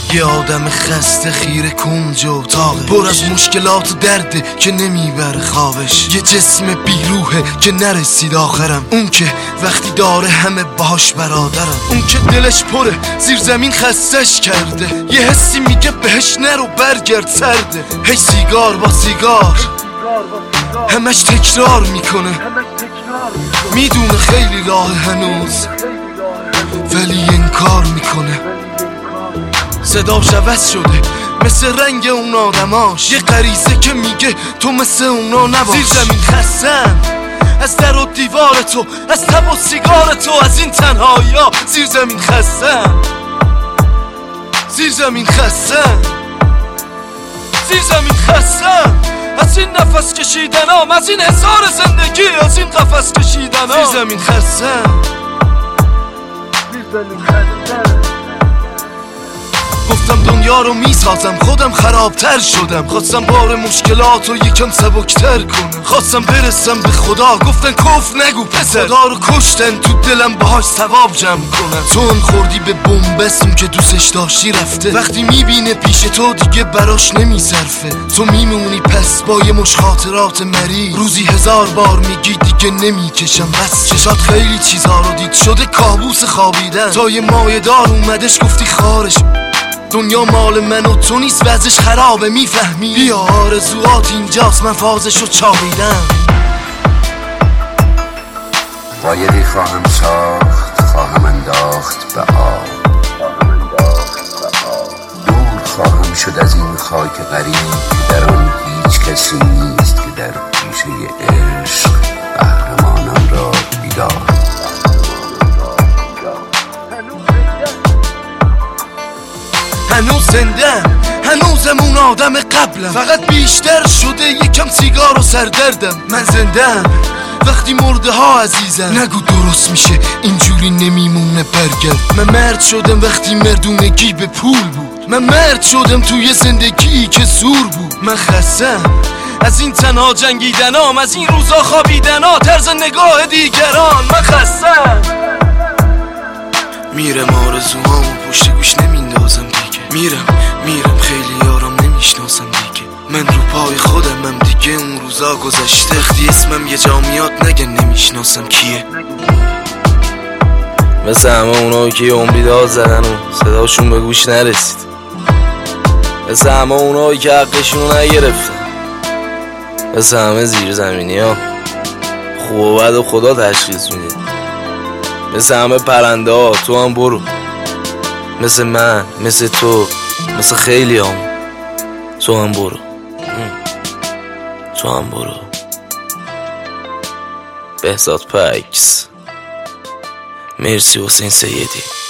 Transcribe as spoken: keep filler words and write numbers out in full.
یه آدم خسته خیره کنج اتاقه، پر از مشکلات و درده که نمیبره خوابش. یه جسم بیروحه که نرسید آخرم، اون که وقتی داره همه باش برادرم. اون که دلش پره زیر زمین خستش کرده، یه حسی میگه بهش نرو برگرد سرده. هی سیگار با سیگار همش تکرار میکنه، میدونه خیلی راه هنوز ولی انکار میکنه. صداش عوض شده مثل رنگ اون آدماش، یه غریزه که میگه تو مثل اونا نباش. زیر زمین خستم از در و دیوار تو، از تب و سیگار تو، از این تنهایی ها. زیر زمین خستم، زیر زمین خستم، زیر زمین خستم از این نفس کشیدنام، از این هزار زندگی، از این قفس کشیدنام. زیر زمین خستم، زیر زمین خستم. گفتم دنیا رو میسازم، خودم خرابتر شدم. خواستم بار مشکلات رو یکم سبکتر کنم، خواستم برسم به خدا. گفتن کف نگو پسر، خدا رو کشتن تو دلم باهاش ثواب جمع کنم. تو هم خوردی به بومبستون که دوستش داشتی رفته، وقتی میبینه پیش تو دیگه براش نمیصرفه. تو میمونی پس با یه مش خاطرات مری، روزی هزار بار میگی دیگه نمیکشم بس. چشات خیلی چیزا رو دید، شده کابوس خوابیدن. تا یه مایه دار اومدش گفتی خارش، دنیا مال من و تو نیست، وضعش خرابه میفهمی. بیا آرزوات اینجاست، من فازشو چاقیدم. قایقی خواهم ساخت، خواهم انداخت به آب، دور خواهم شد از این خاک غریب که در آن هیچ کسی نیست که در پیشه عشق قهرمانان را بیدار. هنوز زندم، هنوزم اون آدم قبلم، فقط بیشتر شده یکم سیگار و سردردم. من زندم وقتی مرده ها عزیزم، نگو درست میشه اینجوری نمیمونه برگرد. من مرد شدم وقتی مردونگی به پول بود، من مرد شدم توی زندگی که زور بود. من خستم از این تنها جنگیدنام، از این روزا خوابیدنا، طرز نگاه دیگران. من خستم، میرم آرزوهامو پشت گوش نمیندازم دیگه. میرم میرم خیلی یارم نمیشناسم دیگه. من رو پای خودمم دیگه، اون روزا گذشته. وقتی اسمم یه جا میاد نگن نمیشناسم کیه. مثل همه اونایی که عمری داد زدن و صداشون به گوش نرسید، مثل همه اونایی که حقشون نگرفتن، مثل همه زیر زمینی ها خوب و بد و خدا تشخیص میده. مثل همه پرنده ها تو هم برو، مثل من، مثل تو، مثل خیلی هم تو هم برو، تو هم برو. بهزاد پکس. مرسی حسین سیدی.